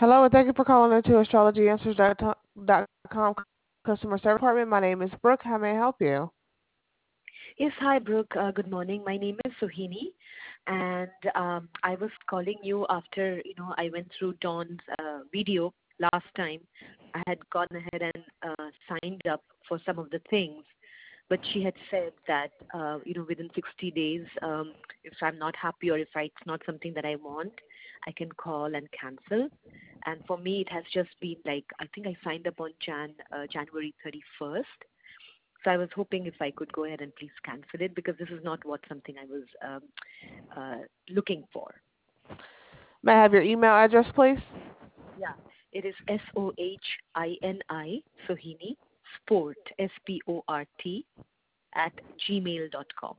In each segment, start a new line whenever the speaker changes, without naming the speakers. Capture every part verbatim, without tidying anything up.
Hello, and thank you for calling into astrology answers dot com customer service department. My name is Brooke. How may I help you?
Yes, hi, Brooke. Uh, good morning. My name is Sohini, and um, I was calling you after you know I went through Dawn's uh, video last time. I had gone ahead and uh, signed up for some of the things, but she had said that uh, you know within sixty days, um, if I'm not happy or if I, it's not something that I want, I can call and cancel. And for me, it has just been like I think I signed up on Jan uh, January thirty-first. So I was hoping if I could go ahead and please cancel it because this is not what something I was um, uh, looking for.
May I have your email address, please?
Yeah, it is S O H I N I, Sohini, Sport, S P O R T, at gmail dot com.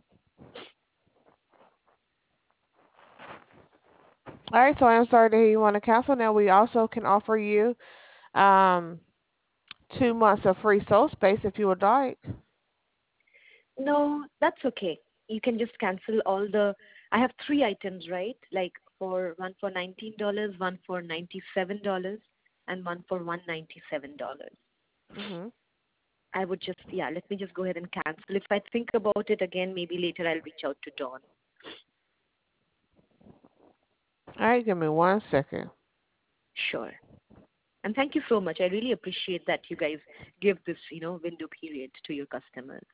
All right, so I am sorry to hear you want to cancel. Now, we also can offer you um, two months of free soul space if you would like.
No, that's okay. You can just cancel all the. I have three items, right? Like for one for nineteen dollars, one for ninety-seven dollars, and one for one ninety-seven dollars.
Mm-hmm.
I would just, yeah, let me just go ahead and cancel. If I think about it again, maybe later I'll reach out to Dawn.
All right, give me one second.
Sure. And thank you so much. I really appreciate that you guys give this, you know, window period to your customers.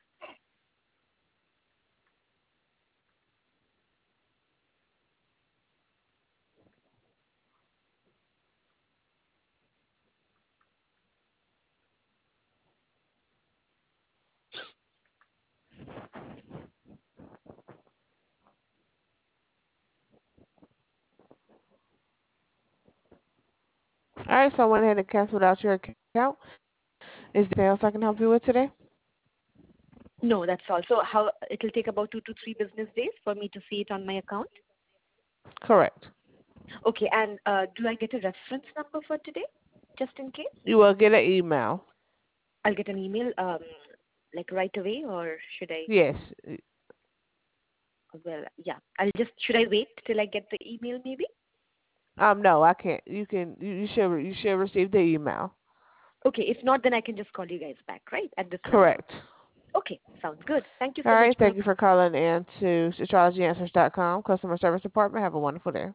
All right, so I went ahead and canceled out your account. Is there anything else I can help you with today?
No, that's all. So how it'll take about two to three business days for me to see it on my account?
Correct.
Okay, and uh, do I get a reference number for today, just in case?
You will get an email.
I'll get an email, um, like right away, or should I?
Yes.
Well, yeah. I'll just. Should I wait till I get the email, maybe?
Um, no, I can't. You can. You, you should. You should receive the email.
Okay. If not, then I can just call you guys back, right, at this number.
Correct.
Okay, sounds good. Thank you
All
so much,
right. Thank
Brooke.
you for calling in to astrology answers dot com customer service department. Have a wonderful day.